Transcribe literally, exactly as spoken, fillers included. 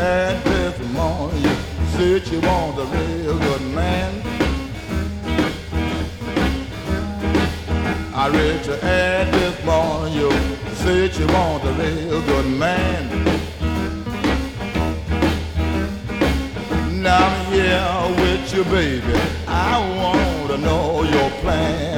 ad this morning. You said you want a real good man. I read your ad this morning. You said you want a real good man. Now I'm here with you, baby. I want to know your plan.